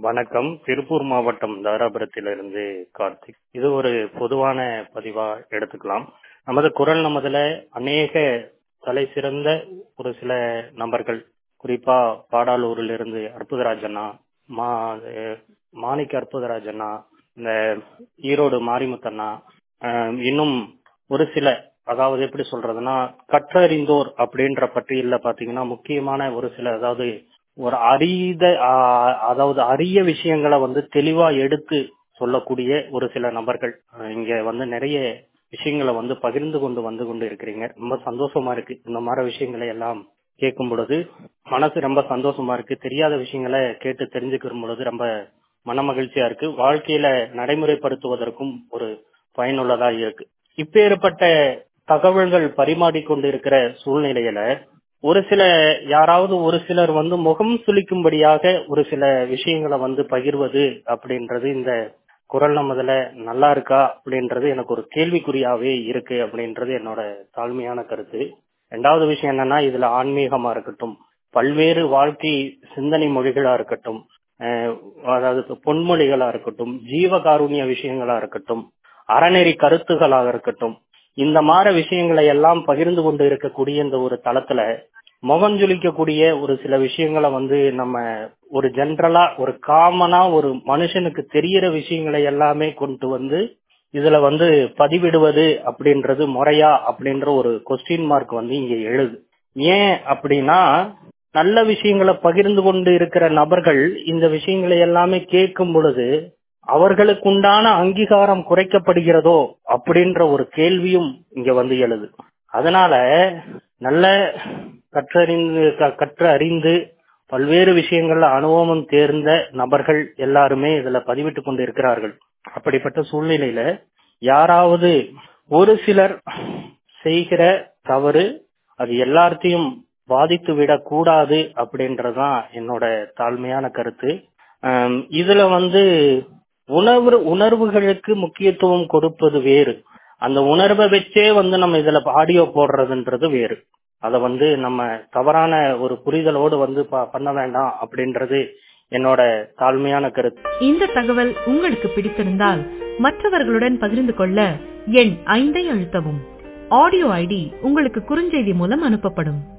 வணக்கம். திருப்பூர் மாவட்டம் தாராபுரத்திலிருந்து கார்த்திக். இது ஒரு பொதுவான பதிவா எடுத்துக்கலாம். நமது குரல் நமதுல அநேக தலை சிறந்த ஒரு சில நபர்கள், குறிப்பா பாடாலூரில் இருந்து அற்புதராஜ் அண்ணா, மாணிக்க அற்புதராஜ் அண்ணா, இந்த ஈரோடு மாரிமுத்தண்ணா, இன்னும் ஒரு சில, அதாவது எப்படி சொல்றதுன்னா கற்றறிந்தோர் அப்படின்ற பட்டியல பாத்தீங்கன்னா முக்கியமான ஒரு சில, அதாவது ஒரு அரிய விஷயங்களை தெளிவா எடுத்து சொல்லக்கூடிய ஒரு சில நபர்கள் இங்க நிறைய விஷயங்களை பகிர்ந்து கொண்டு இருக்கிறீங்க. ரொம்ப சந்தோஷமா இருக்கு. இந்த மாதிரி விஷயங்களை எல்லாம் கேட்கும் பொழுது மனசு ரொம்ப சந்தோஷமா இருக்கு. தெரியாத விஷயங்களை கேட்டு தெரிஞ்சுக்கிற பொழுது ரொம்ப மன மகிழ்ச்சியா இருக்கு. வாழ்க்கையில நடைமுறைப்படுத்துவதற்கும் ஒரு பயனுள்ளதா இருக்கு. இப்பேற்பட்ட தகவல்கள் பரிமாறிக்கொண்டு இருக்கிற சூழ்நிலையில ஒரு சில யாராவது ஒரு சிலர் முகம் சுளிக்கும்படியாக ஒரு சில விஷயங்களை பகிர்வது அப்படின்றது இந்த குரல் நமதுல நல்லா இருக்கா அப்படின்றது எனக்கு ஒரு கேள்விக்குறியாவே இருக்கு அப்படின்றது என்னோட தாழ்மையான கருத்து. ரெண்டாவது விஷயம் என்னன்னா, இதுல ஆன்மீகமா இருக்கட்டும், பல்வேறு வாழ்க்கை சிந்தனை மொழிகளா இருக்கட்டும், அதாவது பொன்மொழிகளா இருக்கட்டும், ஜீவகாருண்ய விஷயங்களா இருக்கட்டும், அறநெறி கருத்துகளாக இருக்கட்டும், இந்த மாதிரி விஷயங்களை எல்லாம் பகிர்ந்து கொண்டு இருக்கக்கூடிய இந்த ஒரு தளத்துல முகஞ்சொலிக்கக்கூடிய ஒரு சில விஷயங்களை நம்ம ஒரு ஜென்ரலா ஒரு காமனா ஒரு மனுஷனுக்கு தெரியற விஷயங்களை எல்லாமே கொண்டு இதுல பதிவிடுவது அப்படின்றது முறையா அப்படின்ற ஒரு கொஸ்டின் மார்க் இங்க எழுது. ஏன் அப்படின்னா, நல்ல விஷயங்களை பகிர்ந்து கொண்டு இருக்கிற நபர்கள் இந்த விஷயங்களை எல்லாமே கேட்கும் பொழுது அவர்களுக்குண்டான அங்கீகாரம் குறைக்கப்படுகிறதோ அப்படின்ற ஒரு கேள்வியும் இங்க எழுது. அதனால நல்ல கற்று அறிந்து பல்வேறு விஷயங்கள்ல அனுபவம் தேர்ந்த நபர்கள் எல்லாருமே இதுல பதிவிட்டு கொண்டு இருக்கிறார்கள். அப்படிப்பட்ட சூழ்நிலையில யாராவது ஒரு சிலர் செய்கிற தவறு அது எல்லாத்தையும் பாதித்து விடக் கூடாது அப்படின்றதுதான் என்னோட தாழ்மையான கருத்து. இதுல உணர்வுகளுக்கு முக்கியத்துவம் கொடுப்பது வேறு, அந்த உணர்வை வச்சே நம்ம இதுல ஆடியோ போடுறதுன்றது வேறு. அத நம்ம தவறான ஒரு புரிதலோடு பண்ண வேண்டாம் அப்படின்றது என்னோட தாழ்மையான கருத்து. இந்த தகவல் உங்களுக்கு பிடித்திருந்தால் மற்றவர்களுடன் பகிர்ந்து கொள்ள எண் 5 அழுத்தவும். ஆடியோ ஐடி உங்களுக்கு குறுஞ்செய்தி மூலம் அனுப்பப்படும்.